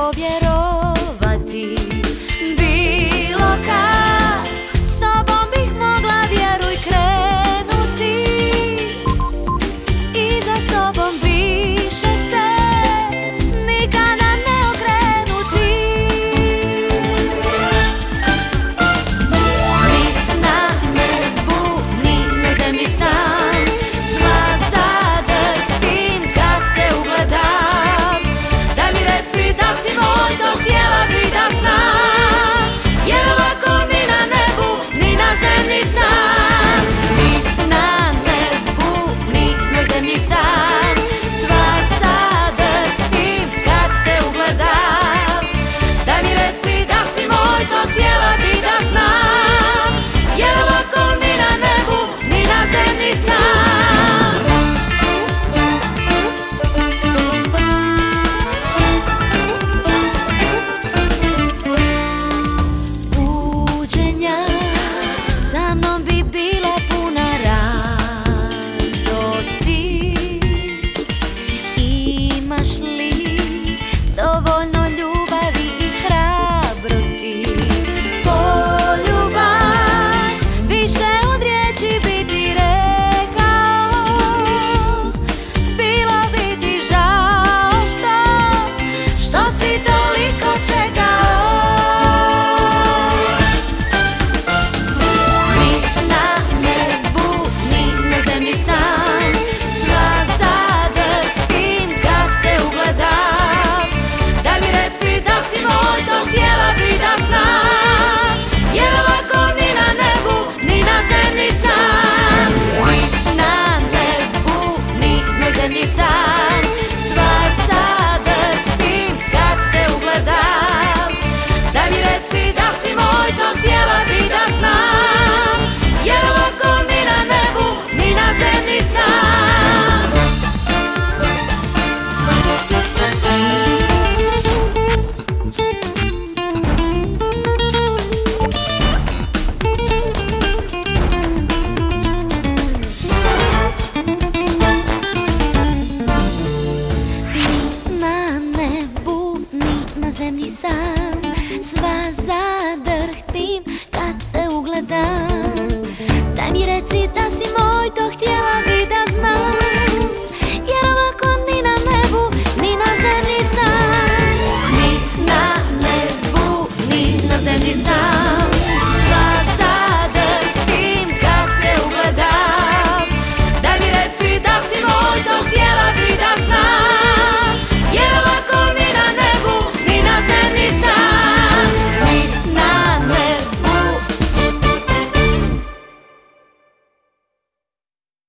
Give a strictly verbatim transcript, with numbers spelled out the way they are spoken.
povjerovati. Bilo kad s tobom bih mogla, vjeruj, krenuti i za sobom više se nikada ne okrenuti. Ni na nebu, ni na zemlji sam sva zadrhtim kad te ugledam. Da mi reci da si moj, to htjela bi da znam, jer ovako ni na nebu, ni na zemlji sam. Ni na nebu, ni na zemlji sam sva zadrhtim kad te ugledam. Da mi reci da si moj, to htjela bi da znam, jer ovako ni na nebu, ni na zemlji sam. Buđenja sa mnom bi bila puna radosti. Imaš li dovoljno ljubavi i hrabrosti? Poljubac više od riječi bi ti rekao. Bilo bi ti žao što, što si toliko čekao. Ni na nebu, ni na zemlji sam sva zadrhtim kad te ugledam. Da mi reci da si moj, to htjela bi da znam, jer ovako ni na nebu, ni na zemlji sam. Ni na nebu, ni na zemlji sam sva zadrhtim kad te ugledam. Da mi reci da si moj, to htjela bi da znam, jer ovako ni na nebu, ni na zemlji sam. Ni na nebu, ni na zemlji sam sva zadrhtim kad te ugledam.